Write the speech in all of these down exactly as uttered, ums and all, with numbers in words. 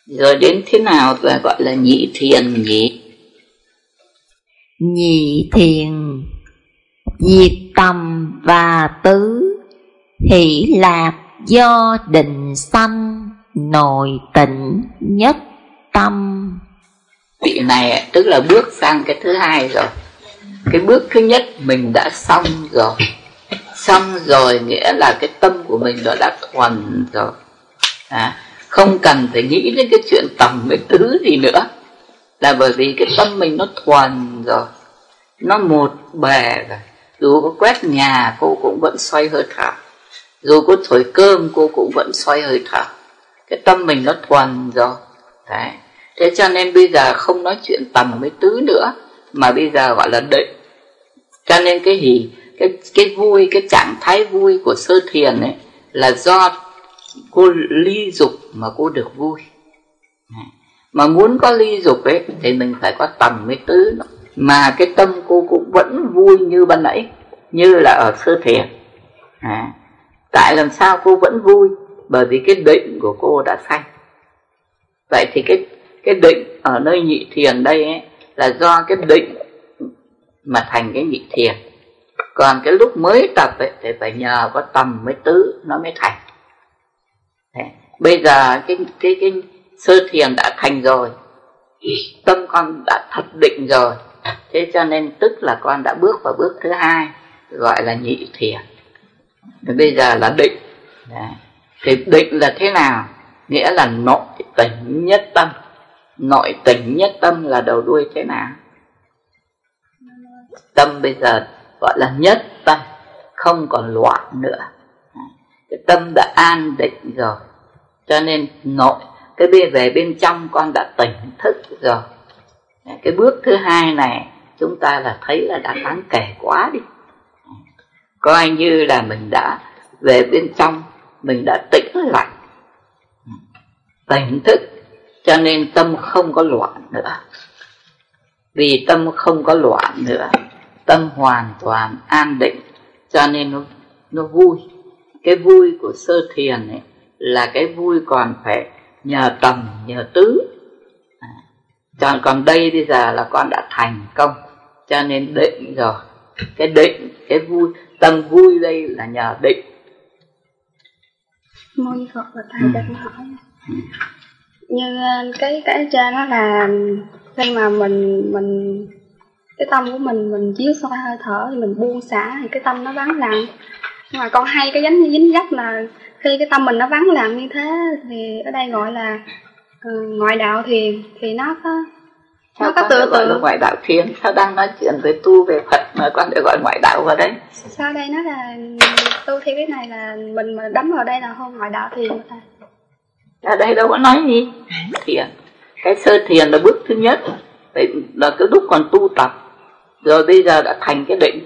Rồi đến thế nào và gọi là nhị thiền nhỉ? Nhị thiền diệt tầm và tứ, hỷ lạc do định sanh, nội tịnh nhất tâm. Vị này tức là bước sang cái thứ hai rồi. Cái bước thứ nhất mình đã xong rồi. Xong rồi nghĩa là cái tâm của mình nó đã thuần rồi. À, không cần phải nghĩ đến cái chuyện tầm với tứ gì nữa. Là bởi vì cái tâm mình nó thuần rồi, nó một bề rồi. Dù có quét nhà cô cũng vẫn xoay hơi thở, dù có thổi cơm cô cũng vẫn xoay hơi thở. Cái tâm mình nó thuần rồi. Đấy. Thế cho nên bây giờ không nói chuyện tầm với tứ nữa, mà bây giờ gọi là định. Cho nên cái hỷ, cái, cái vui, cái trạng thái vui của sơ thiền ấy là do cô ly dục mà cô được vui. Mà muốn có ly dục ấy thì mình phải có tầm với tứ. Mà cái tâm cô cũng vẫn vui như ban nãy, như là ở sơ thiền. À, tại làm sao cô vẫn vui? Bởi vì cái định của cô đã sanh. Vậy thì cái, cái định ở nơi nhị thiền đây ấy, là do cái định mà thành cái nhị thiền. Còn cái lúc mới tập ấy, thì phải nhờ có tầm với tứ nó mới thành. Thế, bây giờ cái, cái, cái sơ thiền đã thành rồi, tâm con đã thật định rồi. Thế cho nên tức là con đã bước vào bước thứ hai, gọi là nhị thiền. Thì bây giờ là định. Đấy. Thì định là thế nào? Nghĩa là nội tỉnh nhất tâm. Nội tỉnh nhất tâm là đầu đuôi thế nào? Tâm bây giờ gọi là nhất tâm, không còn loạn nữa. Cái tâm đã an định rồi, cho nên nội, cái bên về bên trong con đã tỉnh thức rồi. Cái bước thứ hai này chúng ta là thấy là đã đáng kể quá đi. Coi như là mình đã về bên trong, mình đã tĩnh lại, tỉnh thức, cho nên tâm không có loạn nữa. Vì tâm không có loạn nữa, tâm hoàn toàn an định, cho nên nó, nó vui. Cái vui của sơ thiền ấy là cái vui còn phải nhờ tầm, nhờ tứ. À, còn đây bây giờ là con đã thành công, cho nên định rồi. Cái định, cái vui, tâm vui đây là nhờ định. Mô Di Phật và thầy đặt hỏi. Như cái cái trên đó là khi mà mình mình cái tâm của mình mình chiếu soi hơi thở thì mình buông xả thì cái tâm nó vắng lặng. Nhưng mà con hay cái dính dính dấp là khi cái tâm mình nó vắng lặng như thế thì ở đây gọi là uh, ngoại đạo thiền, thì nó có nó có tự gọi là ngoại đạo thiền. Sao đang nói chuyện về tu về Phật mà con lại gọi ngoại đạo vào đấy? Sao đây nó là tu theo cái này là mình mà đắm vào đây là không ngoại đạo thiền ta? Ở đây đâu có nói gì thiền. Cái sơ thiền là bước thứ nhất, là cái lúc còn tu tập, rồi bây giờ đã thành cái định.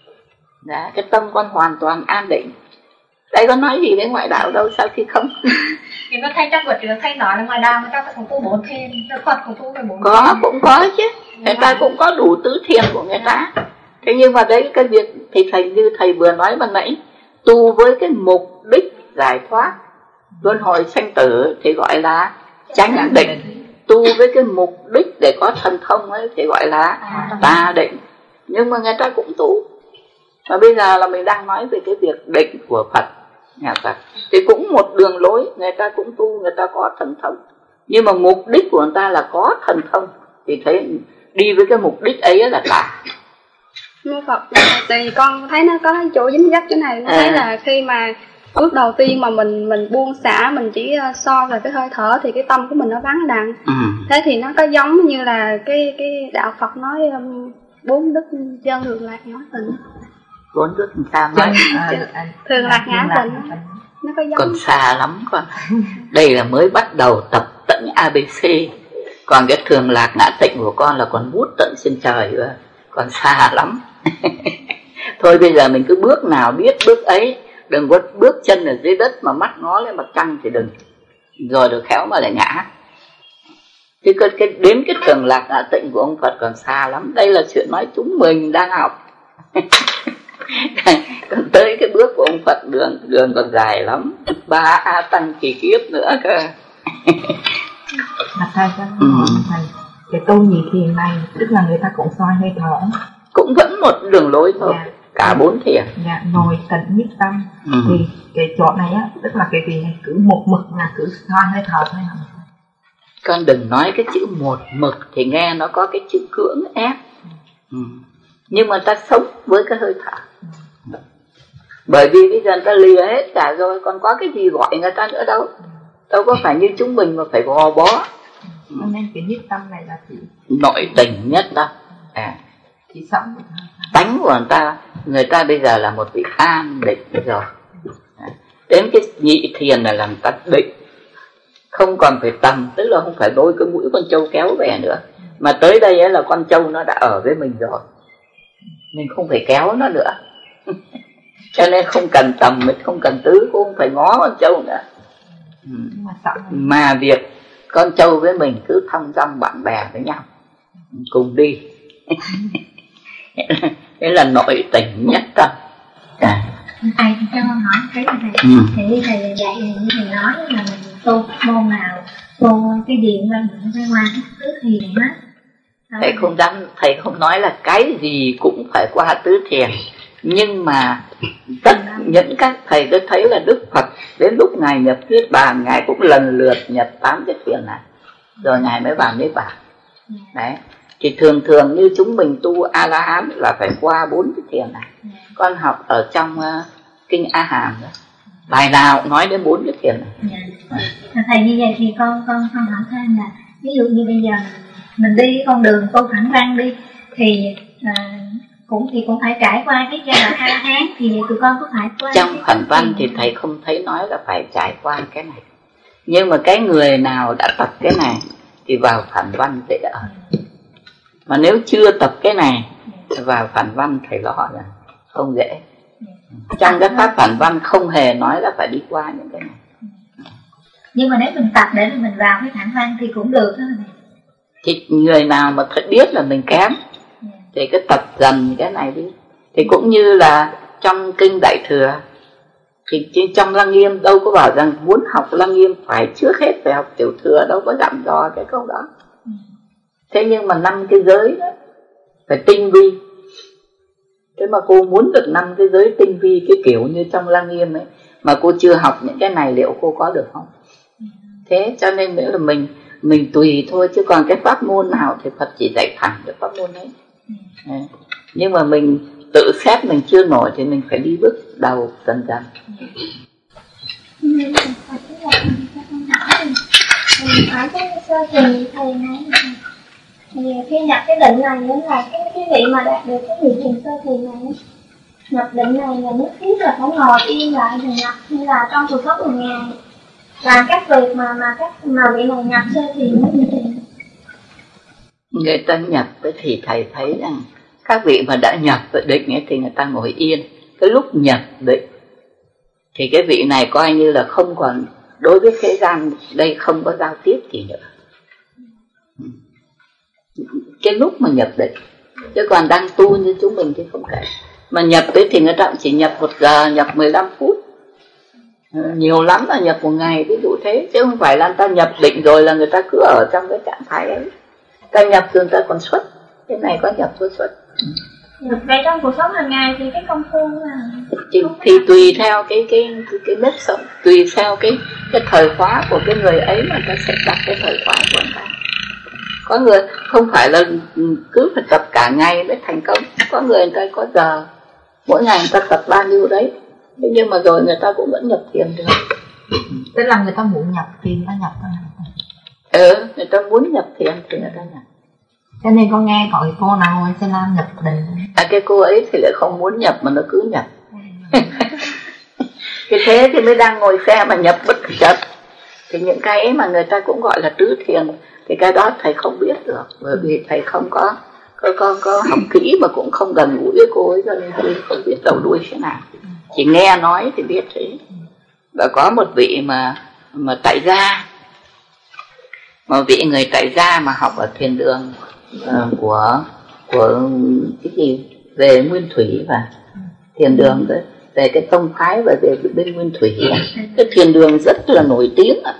Đó, cái tâm con hoàn toàn an định. Đây có nói gì đến ngoại đạo đâu, sao thì không? Thì nó thay chắc vật thì nó thay nói là ngoại đạo người ta cũng tu bốn thiền, Phật cũng tu về bốn. Có, cũng có chứ. Người ta cũng có đủ tứ thiền của người ta. Thế nhưng mà đấy cái việc thì thầy như thầy vừa nói ban nãy, tu với cái mục đích giải thoát luân hồi sanh tử thì gọi là chánh định. Tu với cái mục đích để có thần thông ấy thì gọi là tà định. Nhưng mà người ta cũng tu. Và bây giờ là mình đang nói về cái việc định của Phật, nhà Phật. Thì cũng một đường lối, người ta cũng tu, người ta có thần thông. Nhưng mà mục đích của người ta là có thần thông, thì thấy đi với cái mục đích ấy là tà. Mô Phật, thì con thấy nó có chỗ dính dấp chỗ này, thấy à. Là khi mà bước đầu tiên mà mình mình buông xả, mình chỉ soi về cái hơi thở thì cái tâm của mình nó vắng lặng. Ừ. Thế thì nó có giống như là cái cái đạo Phật nói um, bốn đức chân thường lạc ngã tịnh. Bốn đức làm sao nói? Thường lạc ngã tịnh. Nó có giống. Còn xa lắm con. Đây là mới bắt đầu tập tận a bê xê. Còn cái thường lạc ngã tịnh của con là còn bút tận trên trời nữa. Còn xa lắm. Thôi bây giờ mình cứ bước nào biết bước ấy. Đừng có bước chân ở dưới đất mà mắt ngó lên mặt trăng thì đừng. Rồi được khéo mà lại ngã. Chứ cái, cái, đến cái thường lạc ngã tịnh của ông Phật còn xa lắm. Đây là chuyện nói chúng mình đang học. Còn tới cái bước của ông Phật đường đường còn dài lắm. Ba a tăng kỳ kiếp nữa cơ. Mặt thầy cho ừ. thầy, cái tu nhị thiền này tức là người ta cũng soi hơi thở, cũng vẫn một đường lối thôi. Dạ. Cả bốn thiền. Dạ, nội tịnh nhất tâm. Ừ. Thì cái chỗ này á, tức là cái vị này cứ một mực là cứ soi hơi thở thôi. Con đừng nói cái chữ một mực thì nghe nó có cái chữ cưỡng ép. Ừ. Nhưng mà ta sống với cái hơi thở. Ừ. Bởi vì bây giờ người ta lìa hết cả rồi, còn có cái gì gọi người ta nữa đâu. Đâu có phải như chúng mình mà phải gò bó. Ừ. Nên cái nhất tâm này là chỉ nội tình nhất đâu. À. Chỉ sống. Tánh của người ta, người ta bây giờ là một vị an định rồi. À. Đến cái nhị thiền này làm ta định. Không còn phải tầm, tức là không phải đôi cái mũi con trâu kéo về nữa. Mà tới đây ấy là con trâu nó đã ở với mình rồi, mình không phải kéo nó nữa. Cho nên không cần tầm, mình không cần tứ, cũng không phải ngó con trâu nữa. Ừ. Mà việc con trâu với mình cứ thong dong bạn bè với nhau, cùng đi. Thế là nội tình nhất tâm. À. Thầy cho con hỏi cái này, ừ. Thì thầy dạy như thầy nói là mình tu môn nào, tu cái điện và những cái qua tứ thiền hết. Thầy không dám, thầy không nói là cái gì cũng phải qua tứ thiền, nhưng mà tất những các thầy tôi thấy là Đức Phật đến lúc ngài nhập Niết Bàn, ngài cũng lần lượt nhập tám cái thiền này, rồi ngài mới vào Niết Bàn. Đấy. Thì thường thường như chúng mình tu A La Hán là phải qua bốn cái thiền này. Con học ở trong uh, kinh A Hàm đó, bài nào cũng nói đến bốn cái thiền này. Dạ. Thầy như vậy thì con con con hỏi thêm là ví dụ như bây giờ mình đi con đường tu Phản Văn đi thì à, cũng thì cũng phải trải qua cái giai đoạn A La Hán, thì tụi con có phải qua trong Phản Văn thì thầy không thấy nói là phải trải qua cái này, nhưng mà cái người nào đã tập cái này thì vào Phản Văn dễ đỡ. Mà nếu chưa tập cái này vào Phản Văn thầy lo là không dễ. Trong các pháp Phản Văn không hề nói là phải đi qua những cái này. Nhưng mà nếu mình tập để mình vào cái Phản Văn thì cũng được đó. Thì người nào mà thật biết là mình kém thì cứ tập dần cái này đi. Thì cũng như là trong kinh Đại Thừa, thì trong Lăng Nghiêm đâu có bảo rằng muốn học Lăng Nghiêm phải trước hết phải học Tiểu Thừa, đâu có dặn dò cái câu đó. Thế nhưng mà năm cái giới đó phải tinh vi. Thế mà cô muốn được năm cái giới tinh vi cái kiểu như trong Lăng Nghiêm ấy, mà cô chưa học những cái này liệu cô có được không? Thế cho nên nữa là mình mình tùy thôi, chứ còn cái pháp môn nào thì Phật chỉ dạy thẳng cái pháp môn ấy. Đấy. Nhưng mà mình tự xét mình chưa nổi thì mình phải đi bước đầu dần dần. Hỏi cái sơ thiền thầy này thì khi nhập cái định này nữa là cái cái vị mà đạt được cái vị thiền sơ thiền này, nhập định này là nhất thiết là phải ngồi yên lại rồi nhập, như là trong cuộc sống hàng ngày là các việc mà mà các mà vị này nhập sơ thiền nó như thế. Người ta nhập thì thầy thấy rằng các vị mà đã nhập vào định ấy thì người ta ngồi yên. Cái lúc nhập định thì cái vị này coi như là không còn, đối với thế gian đây không có giao tiếp gì nữa. Cái lúc mà nhập định, chứ còn đang tu như chúng mình thì không kể. Mà nhập ấy thì người ta chỉ nhập một giờ, nhập mười lăm phút, nhiều lắm là nhập một ngày, ví dụ thế. Chứ không phải là người ta nhập định rồi là người ta cứ ở trong cái trạng thái ấy. Ta nhập rồi người ta còn xuất. Cái này có nhập có xuất. Vậy trong cuộc sống hàng ngày thì cái công phu là thì, thì tùy theo cái cái cái, cái nếp sống, tùy theo cái cái thời khóa của cái người ấy mà ta sẽ đặt cái thời khóa của người ta. Có người không phải là cứ phải tập cả ngày mới thành công. Có người người ta có giờ, mỗi ngày người ta tập bao nhiêu đấy, thế nhưng mà rồi người ta cũng vẫn nhập thiền được. Tức là người ta muốn nhập thì người ta nhập thôi. Ừ, người ta muốn nhập thiền thì người ta nhập. Cho nên con nghe có cái cô nào ngồi xe lam nhập định. À, cái cô ấy thì lại không muốn nhập mà nó cứ nhập. Cái thế thì mới đang ngồi xe mà nhập bất chợt. Thì những cái ấy mà người ta cũng gọi là tứ thiền, thì cái đó thầy không biết được, bởi vì thầy không có có có, có học kỹ mà cũng không gần gũi với cô ấy, cho nên tôi không biết đầu đuôi thế nào. Chỉ nghe nói thì biết thế. Và có một vị mà mà tại gia, một vị người tại gia mà học ở thiền đường uh, của của cái gì về Nguyên Thủy và thiền đường đấy, về cái tông phái và về bên Nguyên Thủy, cái thiền đường rất là nổi tiếng.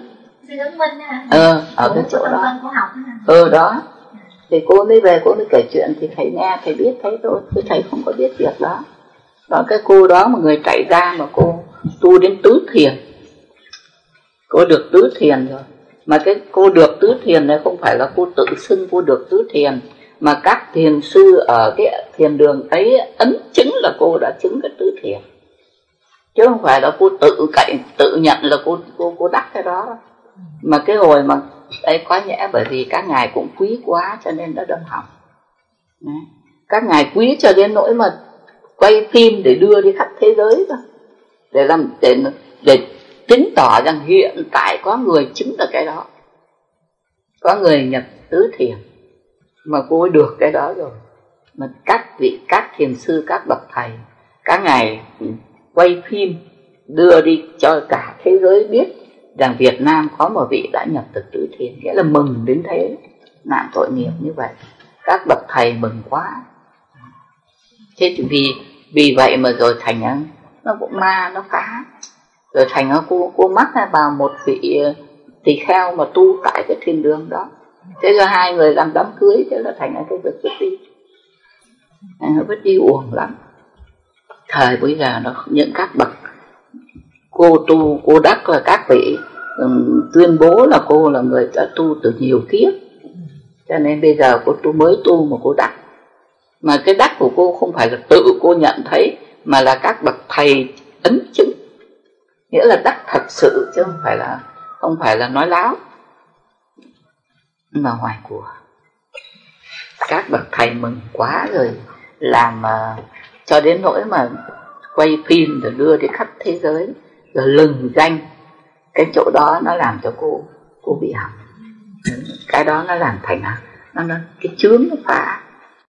Sư Đức Minh hả? Ờ, ở cái chỗ đó. Ờ đó. Thì cô mới về, cô mới kể chuyện thì thầy nghe, thầy biết thấy thôi, chứ thầy không có biết việc đó. Đó cái cô đó mà người chạy ra mà cô tu đến tứ thiền. Cô được tứ thiền rồi. Mà cái cô được tứ thiền này không phải là cô tự xưng cô được tứ thiền, mà các thiền sư ở cái thiền đường ấy ấn chứng là cô đã chứng cái tứ thiền. Chứ không phải là cô tự cậy, tự nhận là cô cô cô đắc cái đó. Mà cái hồi mà đây có nhẽ bởi vì các ngài cũng quý quá cho nên đã đâm hỏng. Đấy. Các ngài quý cho đến nỗi mà quay phim để đưa đi khắp thế giới thôi, để làm để để chứng tỏ rằng hiện tại có người chứng được cái đó, có người nhập tứ thiền, mà cô ấy được cái đó rồi. Mà các vị các thiền sư, các bậc thầy, các ngài quay phim đưa đi cho cả thế giới biết rằng Việt Nam có một vị đã nhập được tứ thiền, nghĩa là mừng đến thế, nạn tội nghiệp như vậy. Các bậc thầy mừng quá. Thế thì vì vì vậy mà rồi thành nó cũng ma nó phá, rồi thành cô cô mắc vào một vị tỳ kheo mà tu tại cái thiên đường đó. Thế rồi hai người làm đám cưới, thế là thành cái việc vứt đi, nó vứt đi uổng lắm. Thời bây giờ nó những các bậc cô tu cô đắc là các vị um, tuyên bố là cô là người đã tu từ nhiều kiếp, cho nên bây giờ cô tu mới tu mà cô đắc. Mà cái đắc của cô không phải là tự cô nhận thấy, mà là các bậc thầy ấn chứng, nghĩa là đắc thật sự, chứ không phải là không phải là nói láo mà hoài của. Các bậc thầy mừng quá rồi, làm uh, cho đến nỗi mà quay phim rồi đưa đi khắp thế giới, rồi lừng danh. Cái chỗ đó nó làm cho cô cô bị hỏng. Cái đó nó làm thành nó nó cái chướng nó phá.